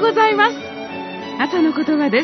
ございます。朝の言葉です。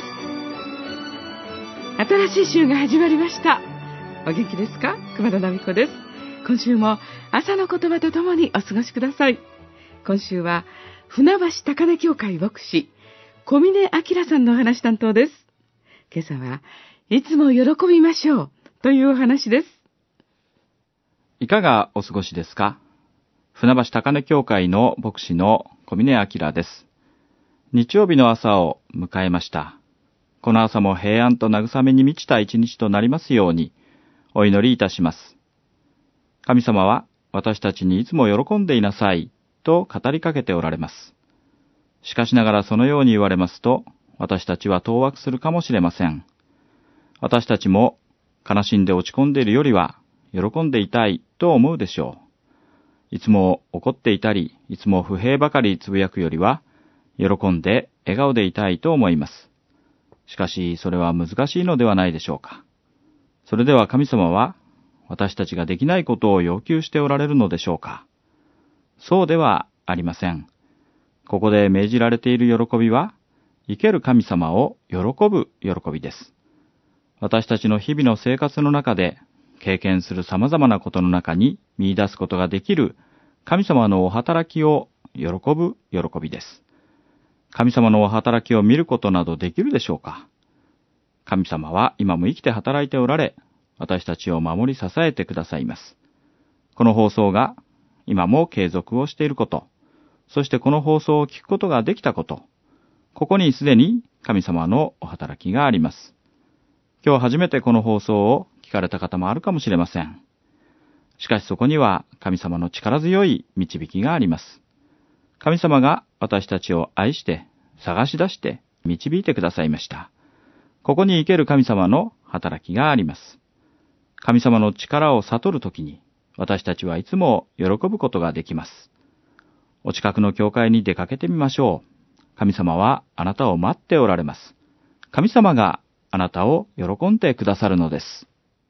新しい週が始まりました。お元気ですか？熊田奈美子です。今週も朝の言葉とともにお過ごしください。今週は船橋高根教会牧師小峰明さんのお話担当です。今朝はいつも喜びましょうというお話です。 いかがお過ごしですか？船橋高根教会の牧師の小峰明です。日曜日の朝を迎えました。この朝も平安と慰めに満ちた一日となりますようにお祈りいたします。神様は私たちにいつも喜んでいなさいと語りかけておられます。しかしながらそのように言われますと、私たちは当惑するかもしれません。私たちも悲しんで落ち込んでいるよりは喜んでいたいと思うでしょう。いつも怒っていたり、いつも不平ばかりつぶやくよりは、喜んで笑顔でいたいと思います。しかしそれは難しいのではないでしょうか。それでは神様は私たちができないことを要求しておられるのでしょうか。そうではありません。ここで命じられている喜びは、生ける神様を喜ぶ喜びです。私たちの日々の生活の中で経験する様々なことの中に見出すことができる神様のお働きを喜ぶ喜びです。神様のお働きを見ることなどできるでしょうか？神様は今も生きて働いておられ、私たちを守り支えてくださいます。この放送が今も継続をしていること、そしてこの放送を聞くことができたこと、ここにすでに神様のお働きがあります。今日初めてこの放送を聞かれた方もあるかもしれません。しかしそこには神様の力強い導きがあります。神様が私たちを愛して探し出して導いてくださいました。ここに生ける神様の働きがあります。神様の力を悟るときに私たちはいつも喜ぶことができます。お近くの教会に出かけてみましょう。神様はあなたを待っておられます。神様があなたを喜んでくださるのです。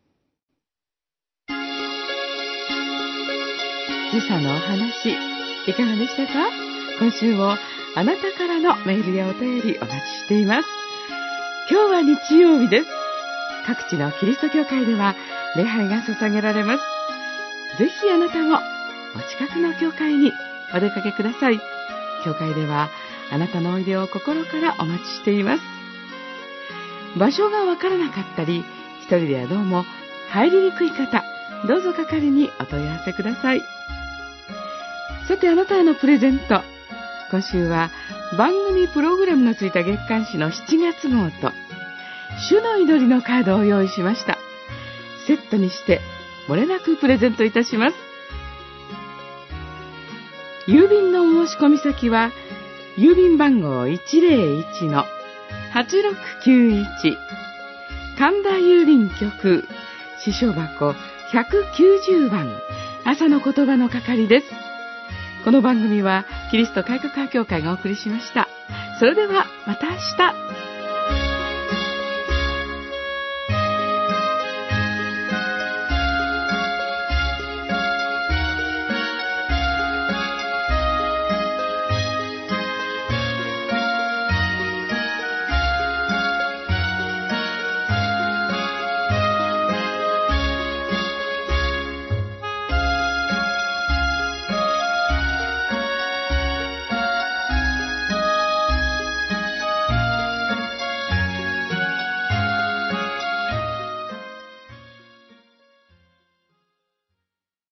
今朝のお話いかがでしたか？今週もあなたからのメールやお便りお待ちしています。今日は日曜日です。各地のキリスト教会では礼拝が捧げられます。ぜひあなたもお近くの教会にお出かけください。教会ではあなたのおいでを心からお待ちしています。場所がわからなかったり、一人ではどうも入りにくい方、どうぞ係にお問い合わせください。さてあなたへのプレゼント。今週は番組プログラムのついた月刊誌の7月号と主の祈りのカードを用意しました。セットにして漏れなくプレゼントいたします。郵便のお申し込み先は郵便番号 101-8691 神田郵便局支所箱190番朝の言葉の係です。この番組はキリスト改革派教会がお送りしました。それではまた明日。